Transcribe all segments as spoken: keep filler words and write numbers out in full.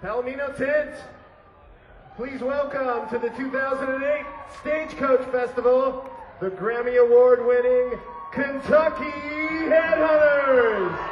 Palomino Tent, please welcome to the two thousand eight Stagecoach Festival, the Grammy Award-winning Kentucky Headhunters.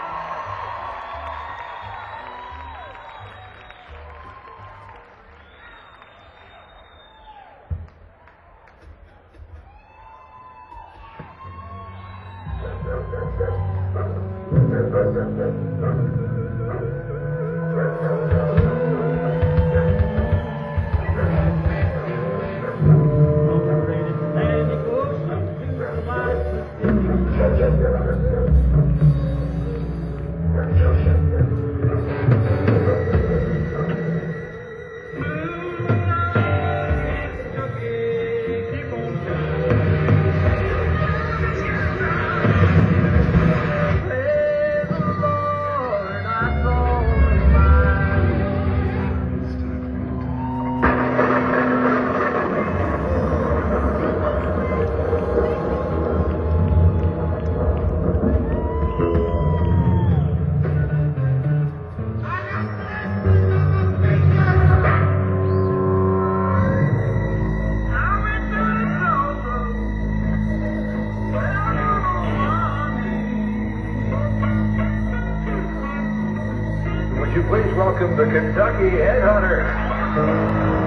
Would you please welcome the Kentucky Headhunters?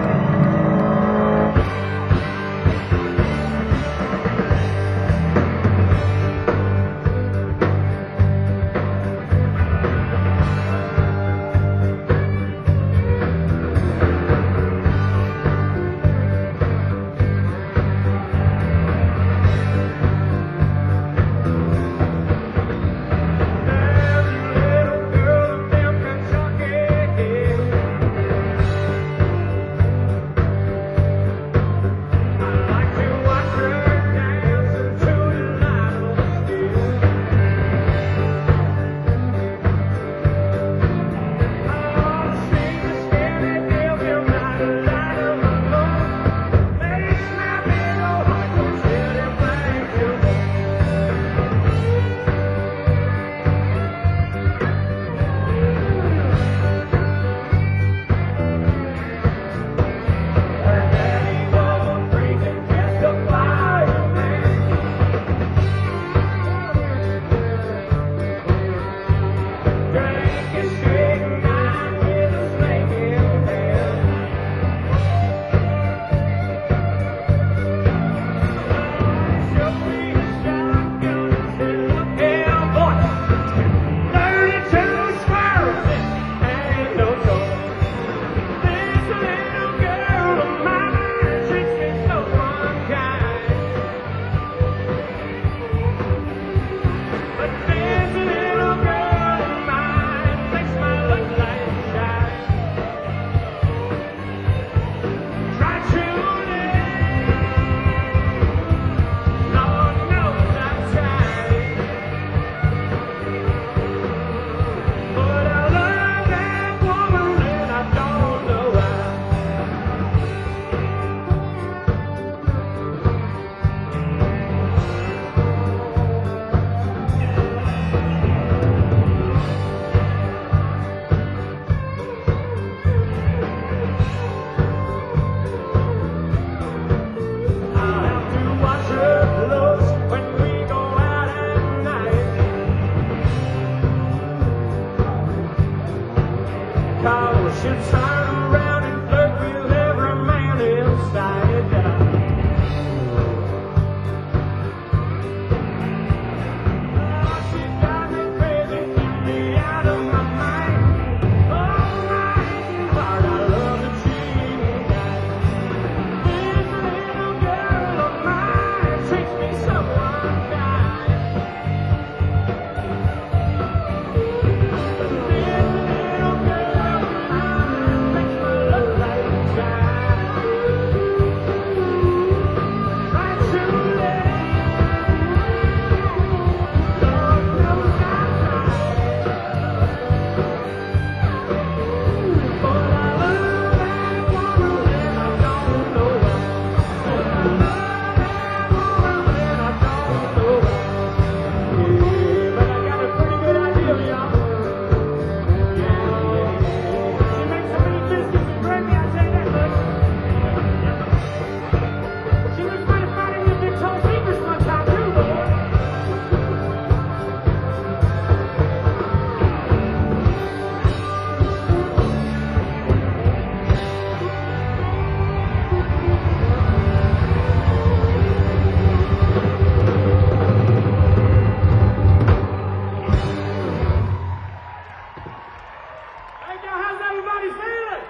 everybody feeling?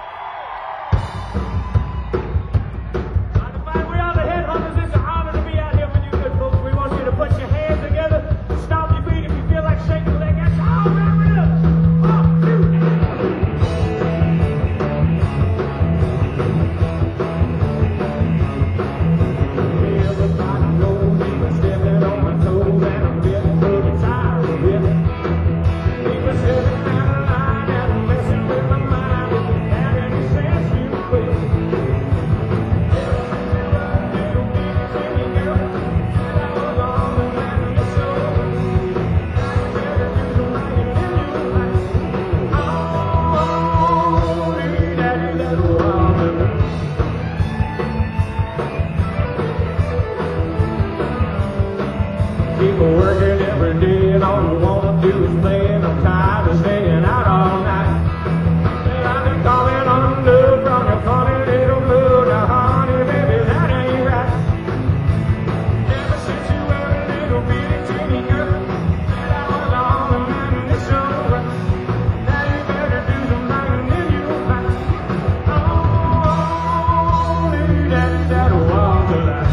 Right, the we are the Headhunters. It's an honor to be out here with you good folks. We want you to put your hands together, stomp your feet if you feel like shaking a leg. That's all right with us. One, two, everybody knows he was stepping on my toes, and I'm getting pretty tired of it. He was stepping out of line and messing with my mind. If you had any sense, you quit. People working every day and all I wanna do is play, and I'm tired of staying out all night. And I've been calling on love from your funny little mood. Now honey, baby, that ain't right. Ever since you were a little bitty teeny girl, said I was on the man and it's over. Now you better do something and then you'll fight. Oh, daddy, that was the life.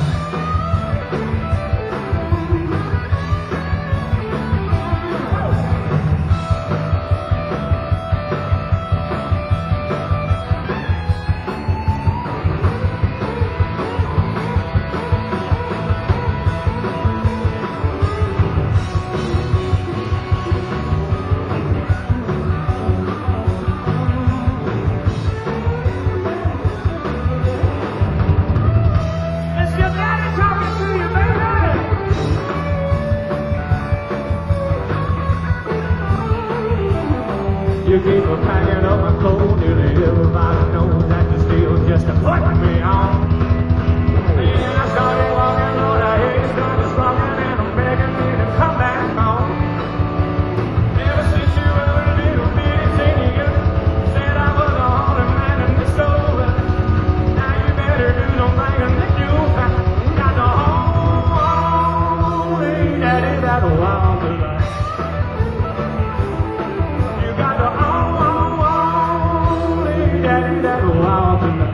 It's your daddy talking to you, baby. You keep a packing up my clothes, nearly everybody knows that you're still just a putting me on. Then I started walking, Lord, I hear you started slugging, and I'm begging me to come back home. Ever since you were a little bitty teeny girl, said I was a haunted man and it's over. Now you better do something and then you'll find. Got the holy daddy that wild life. You got the holy daddy that wild life.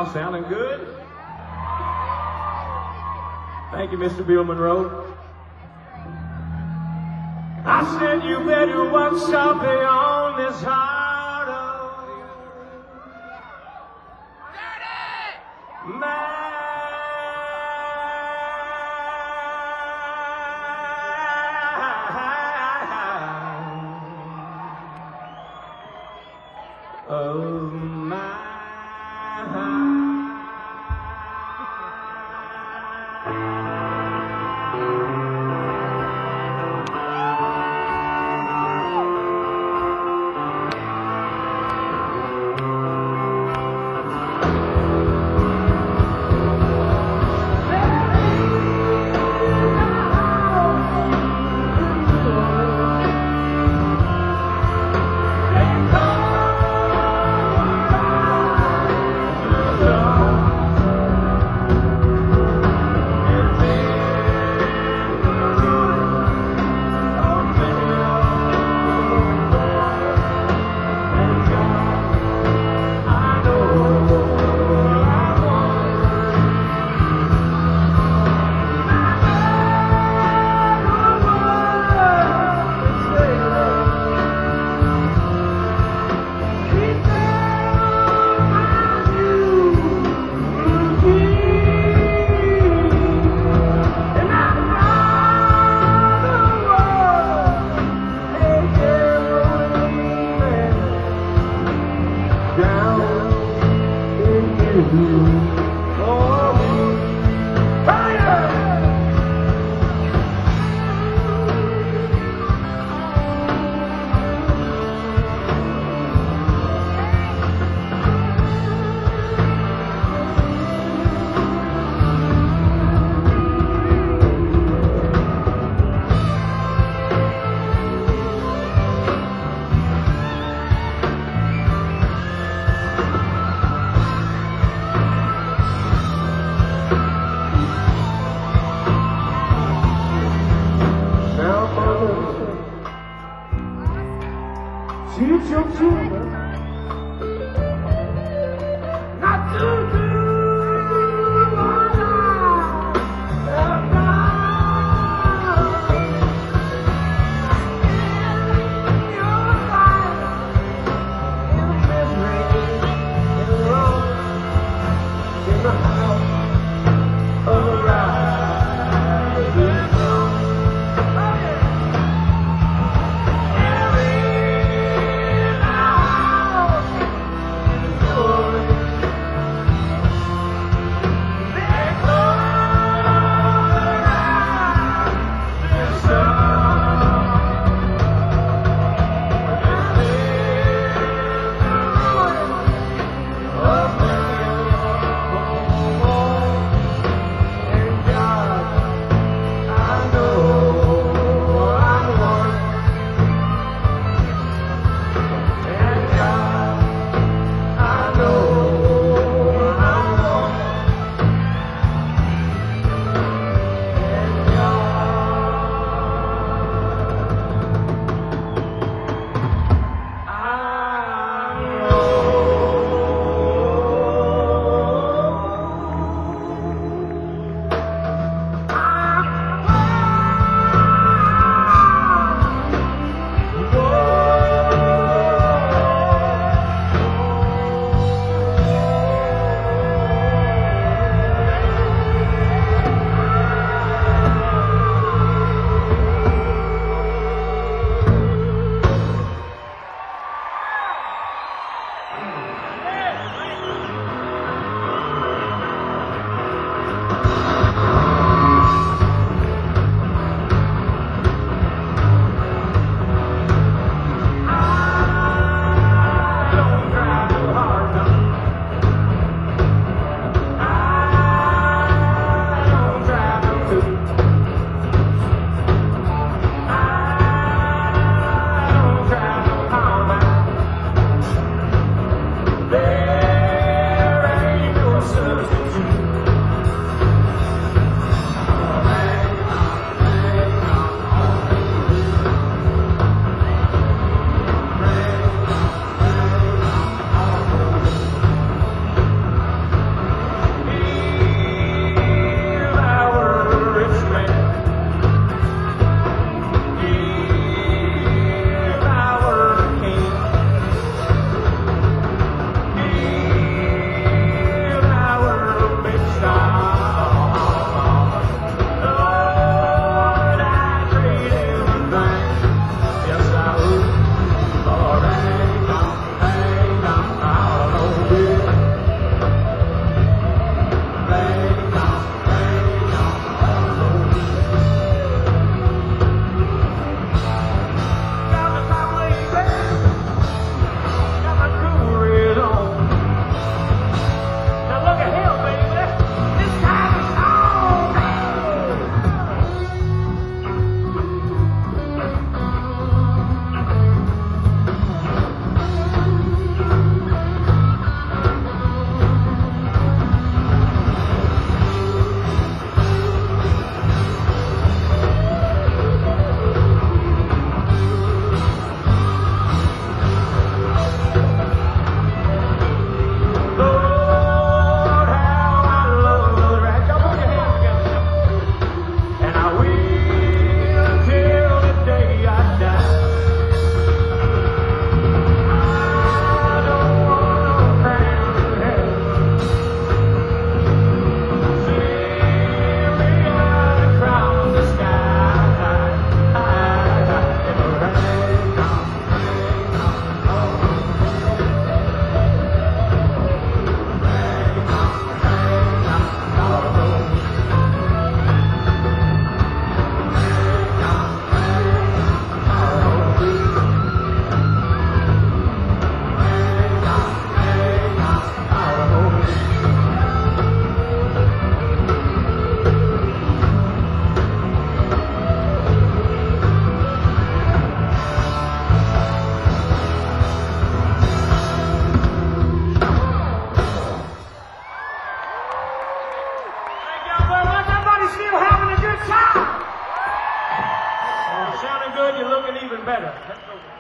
Now sounding good? Thank you, Mister Bill Monroe. I said you better watch something on this heart of mine. Of mine. Teach your children not to do what I have done. In your life, in the misery, in the road, in the house of the rising sun. Oh, yeah. Every night.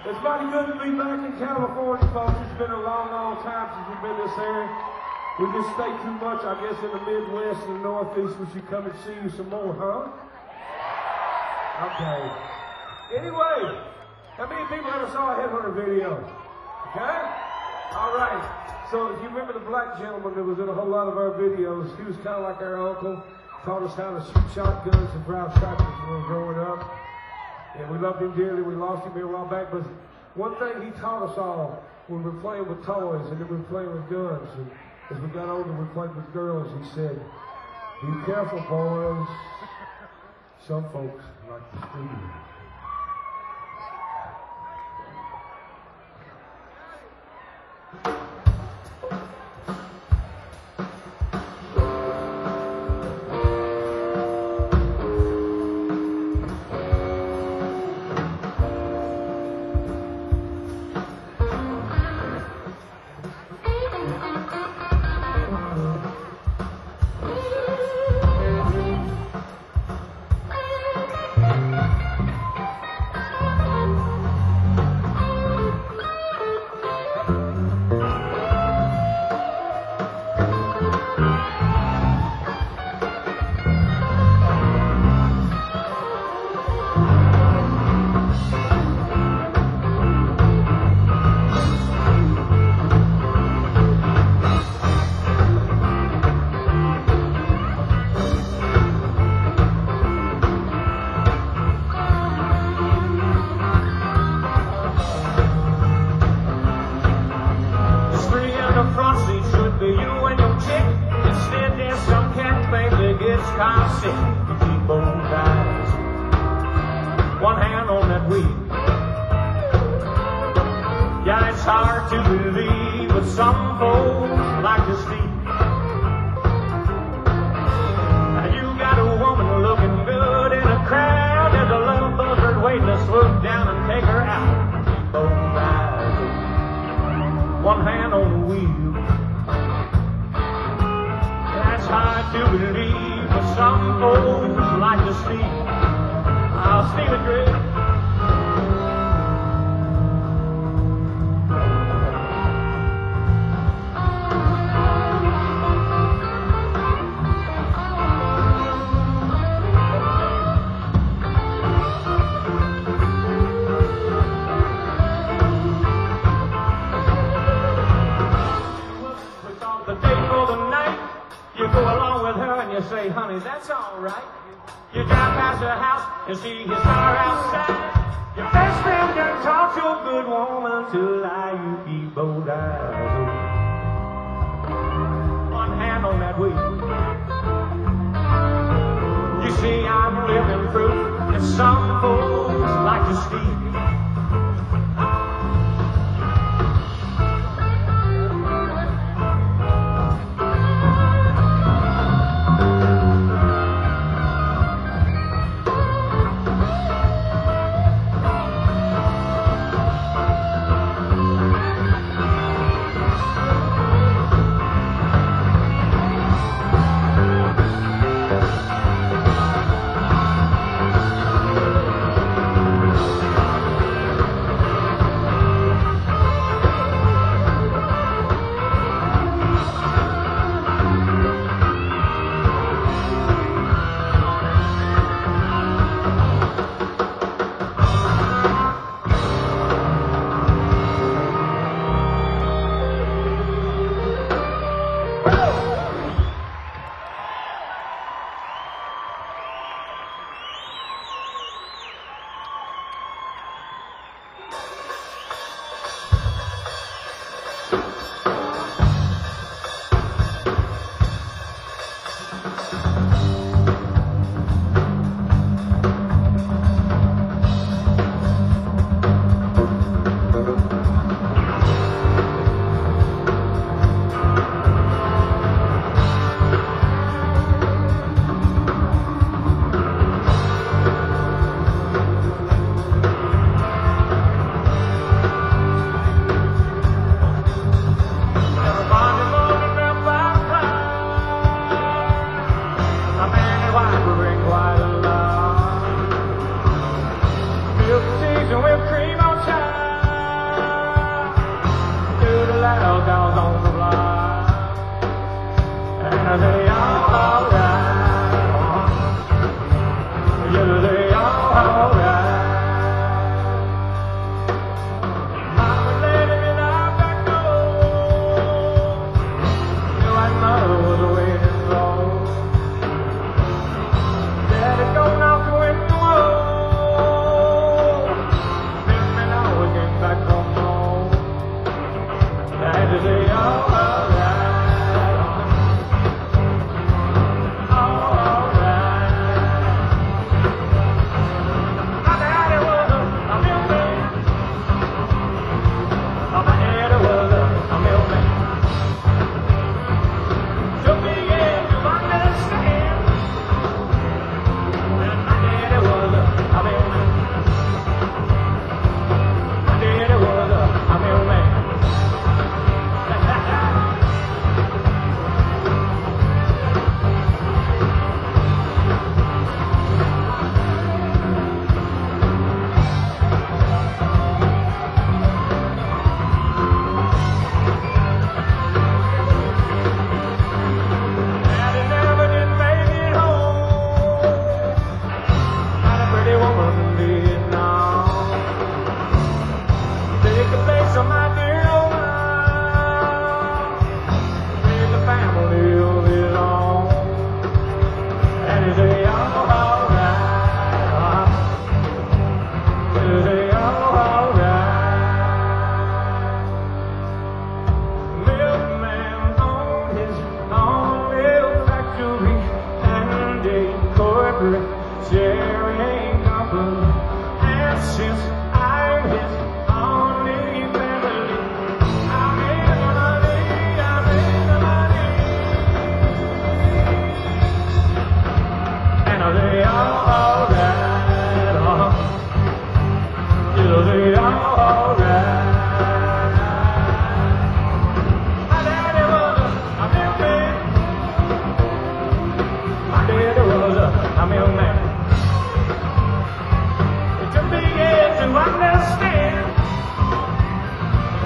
It's mighty good to be back in California, folks. It's been a long, long time since we've been this area. We just stay too much, I guess, in the Midwest and the Northeast. We should come and see you some more, huh? Okay. Anyway, how many people ever saw a Headhunter video? Okay? All right. So if you remember the black gentleman that was in a whole lot of our videos, he was kind of like our uncle. Taught us how to shoot shotguns and drive tractors when we were growing up. And we loved him dearly. We lost him here a while back. But one thing he taught us all when we were playing with toys and then we were playing with guns. And as we got older, we played with girls. He said, be careful, boys. Some folks like to steal. One hand on that wheel. Yeah, it's hard to believe, but some folks like to steal. Now you got a woman looking good in a crowd. There's a little buzzard waiting to swoop down and take her out. Keep both eyes open. One hand on the wheel. That's hard to believe, but some folks like to steal. I'll steal it, Greg. The day for the night, you go along with her and you say, honey, that's all right. You drive past her house and see his car outside. Your best friend can talk to a good woman to lie. You keep both eyes open. One hand on that wheel. You see, I'm living proof that some folks like to steal.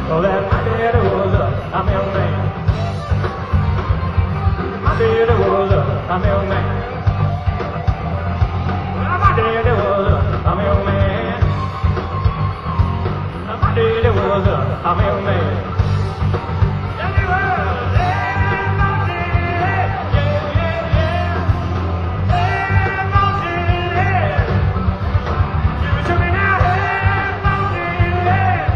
Oh, that my daddy was a, I'm a young man. My daddy was a, I'm a young man. Well, my daddy was a, I'm a young man. My daddy was a, I'm a young man. Yes, he was. Yeah, my daddy. Yeah, yeah, yeah. Yeah, my daddy. Give it to me now. Yeah, my daddy.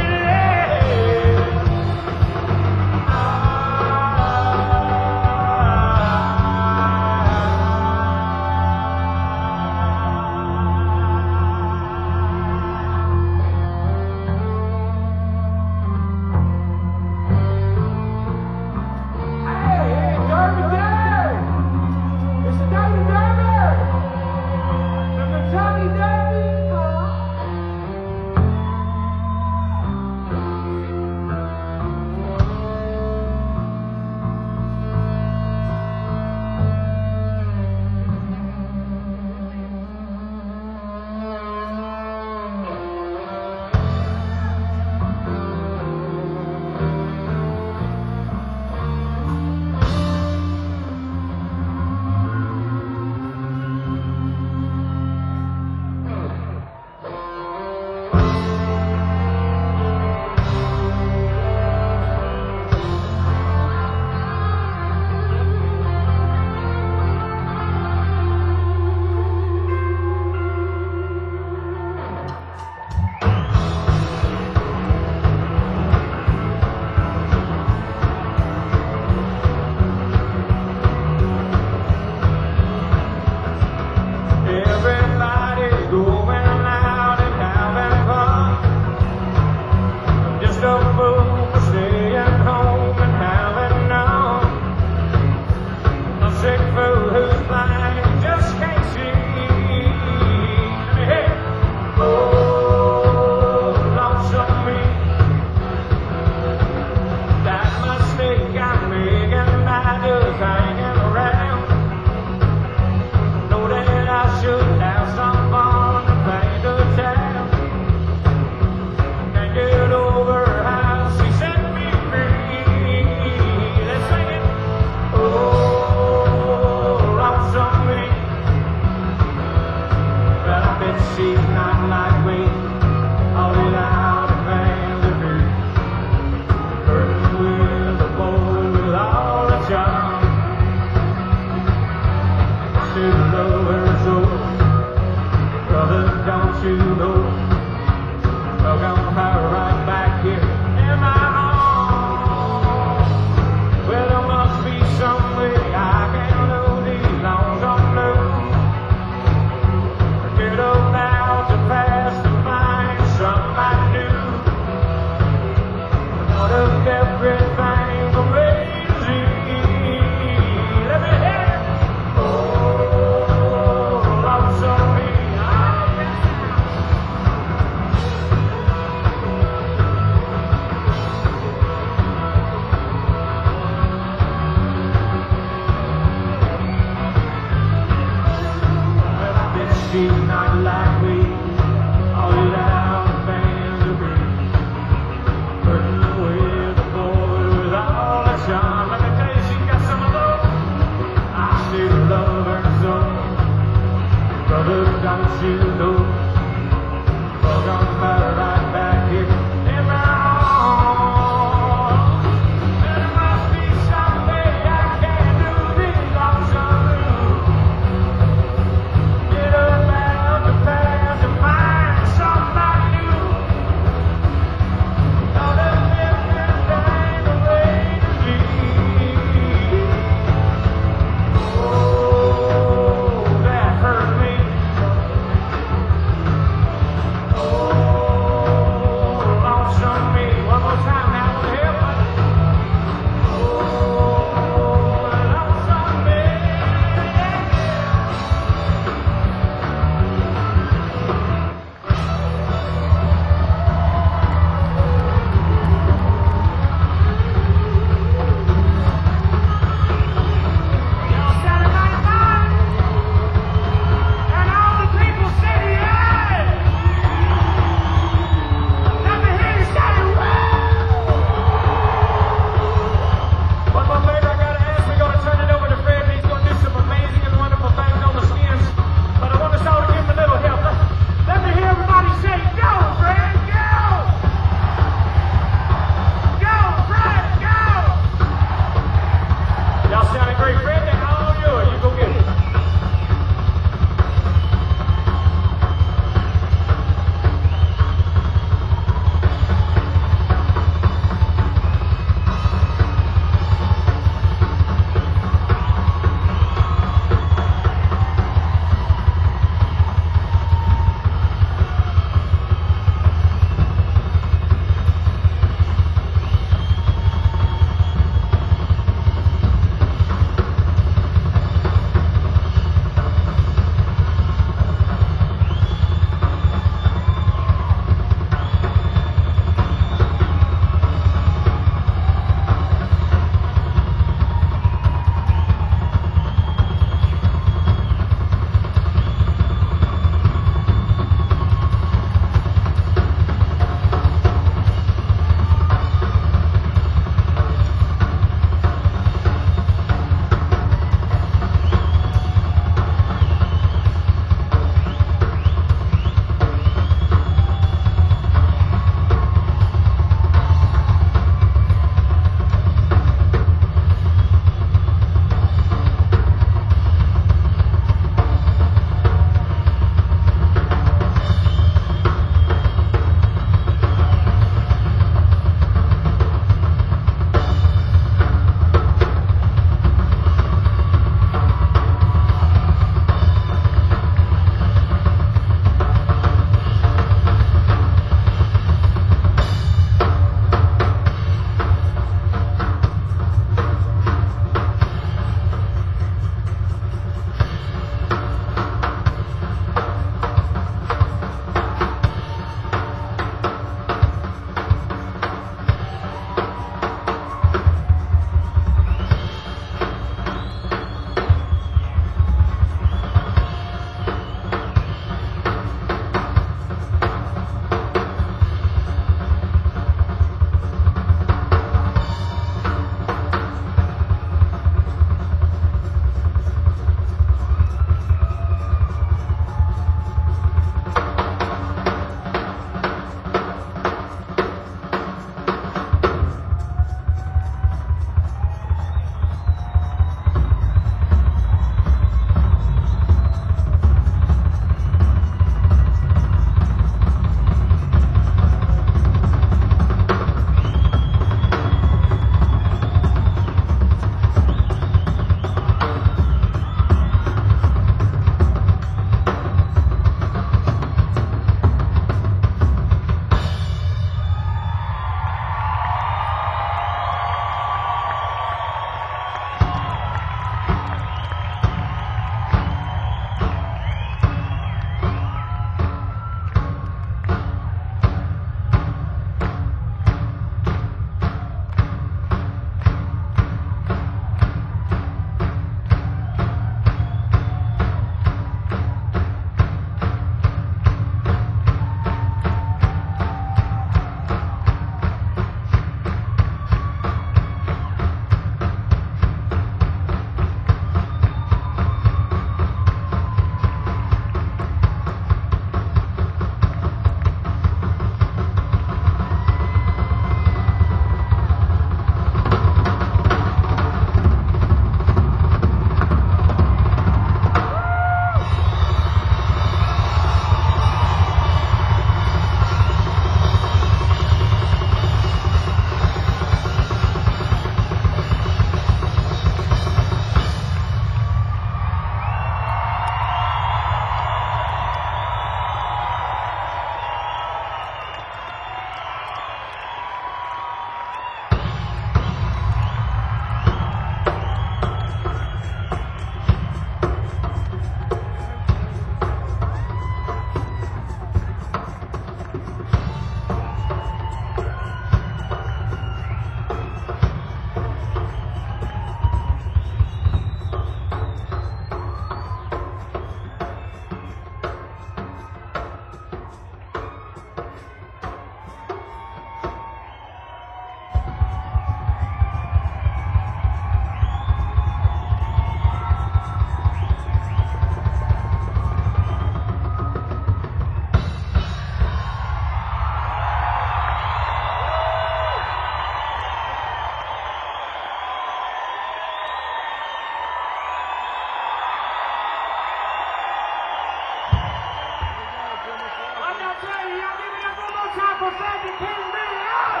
Sandy King Billy Allen.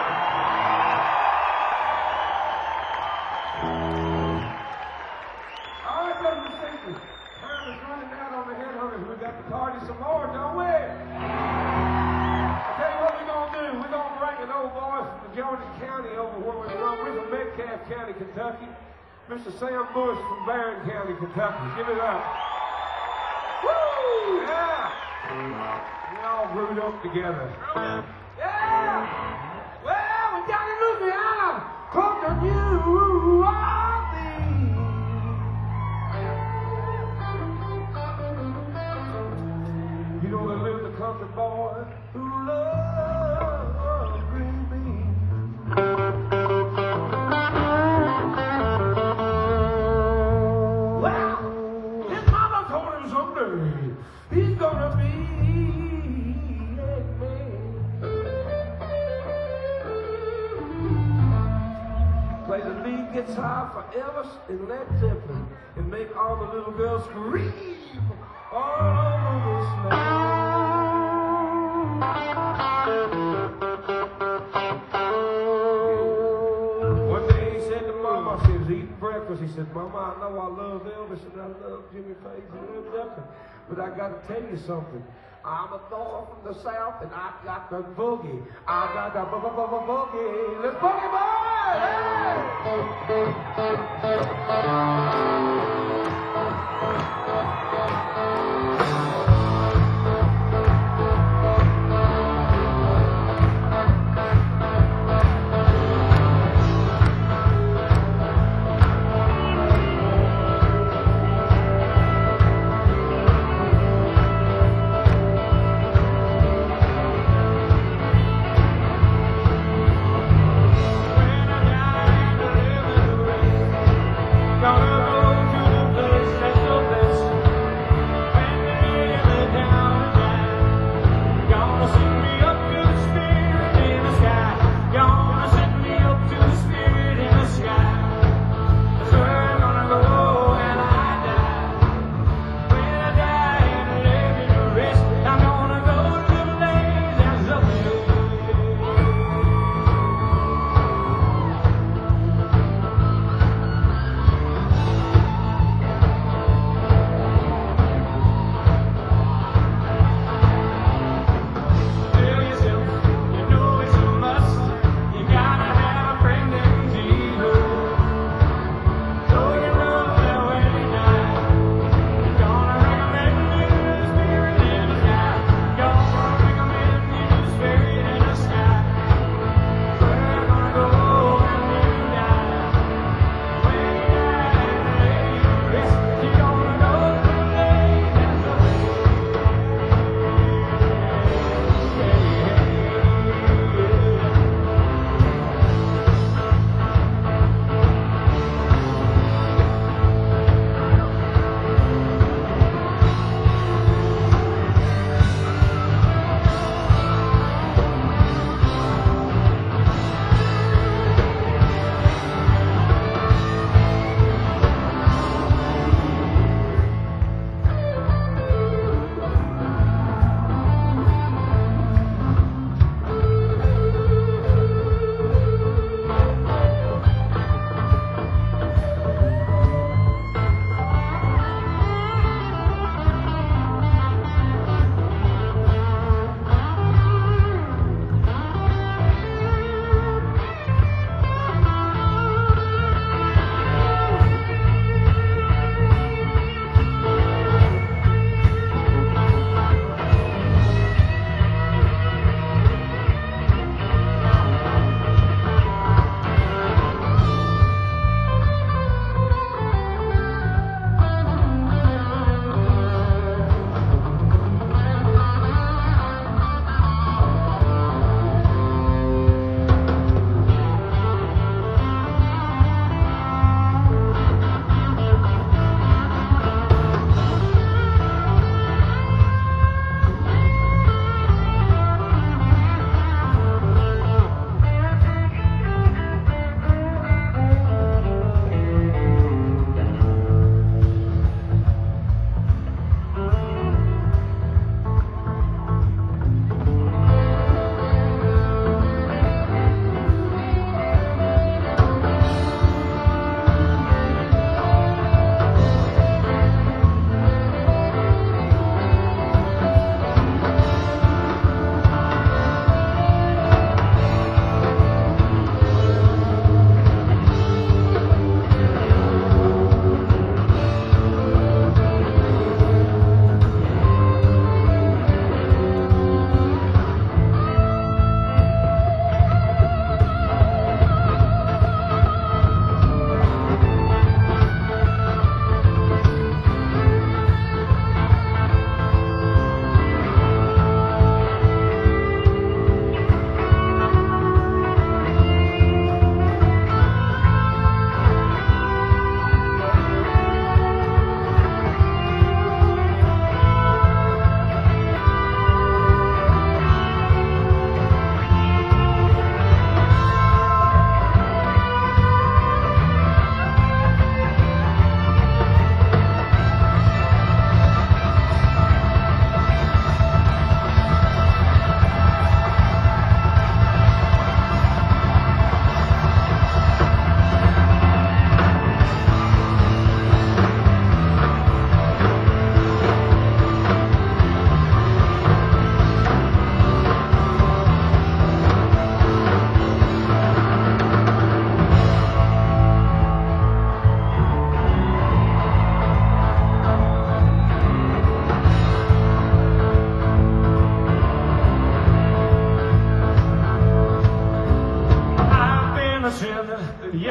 All right, brothers and sisters, time is running out on the Headhunters. We got to party some more, don't we? I tell you what we're gonna do. We're gonna bring an old boy from Georgia County over where we're from. We're from Metcalf County, Kentucky. Mister Sam Bush from Barron County, Kentucky. Give it up. Woo! Yeah! We all brewed up together. Yeah! Well, we're down in Louisiana. Come to New Orleans. You know, there lives a country boy who loves green beans. Well, his mama told him someday he's gonna be a man. Play the lead guitar for Elvis and Led Zeppelin and make all the little girls scream all over the snow. One day he said to Mama, she was eating breakfast, he said, Mama, I know I love Elvis and I love Jimmy Page and Led Zeppelin, but I got to tell you something. I'm a boy from the South and I got the boogie. I got the bo bo bo bo boogie. Let's boogie, boy! Gonna go to the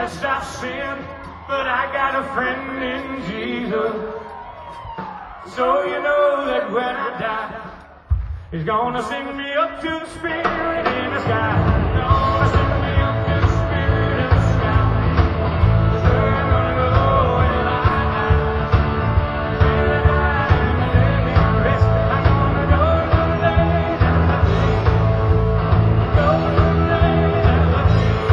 yes, I've sinned, but I got a friend in Jesus. So you know that when I die, He's gonna sing me up to the Spirit in the sky. Gonna sing me up to the Spirit in the sky. So I'm gonna go and I die. And I die and let me rest. I'm gonna go to the day that I live. Go to the day that I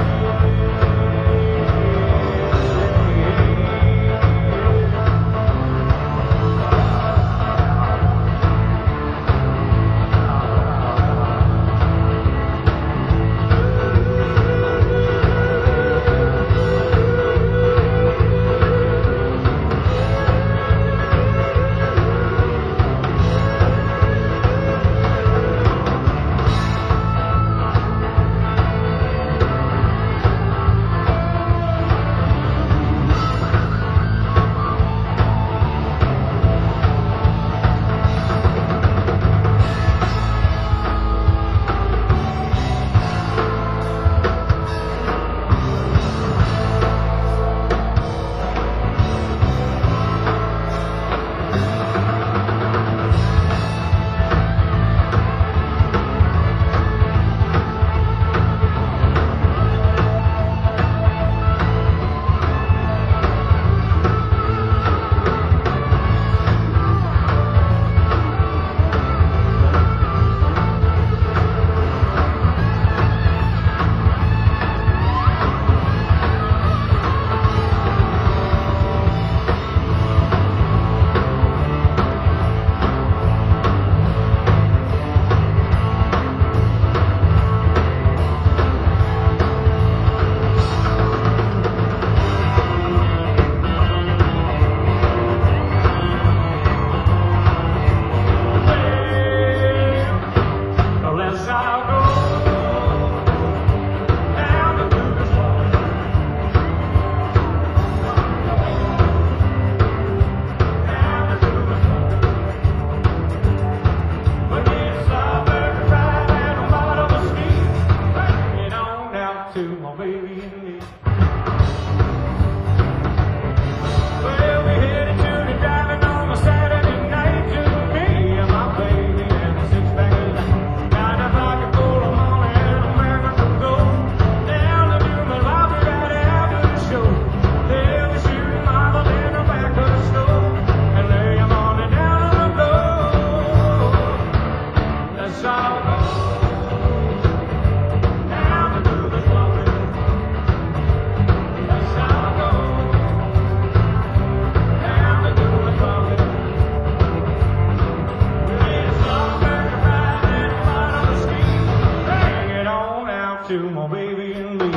to my baby and me.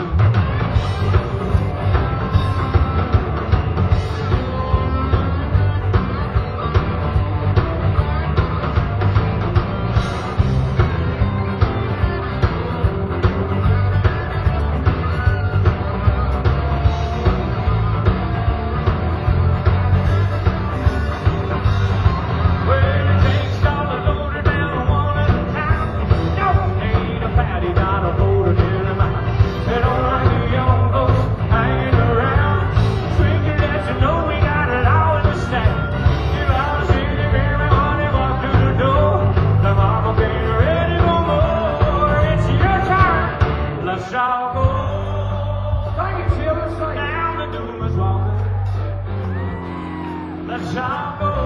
Let's all go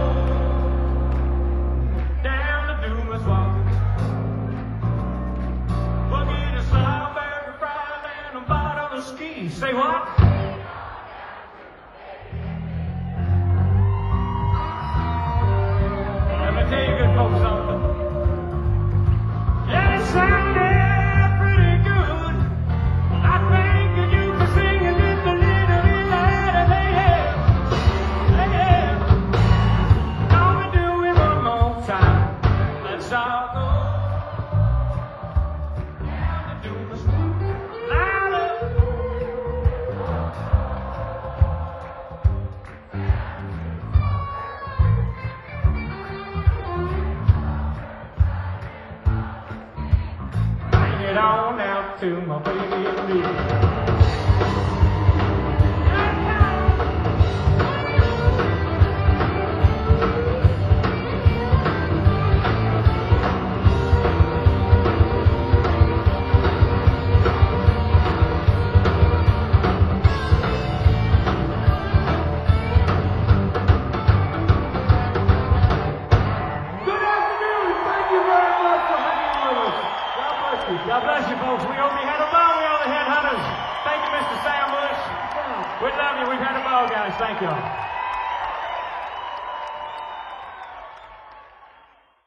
down to Dumas Walk. We'll get a strawberry fries and a bottle of ski. Say what? Let me tell you good folks something. Yeah, it sounded pretty good. I think that you can sing it just a little bit louder, lady. Let's all go down to Dumas louder. Bring it on out to my baby and me. folks. We hope you had a ball. We are the Headhunters. Thank you, Mister Sam Bush. We love you. We've had a ball, guys. Thank y'all.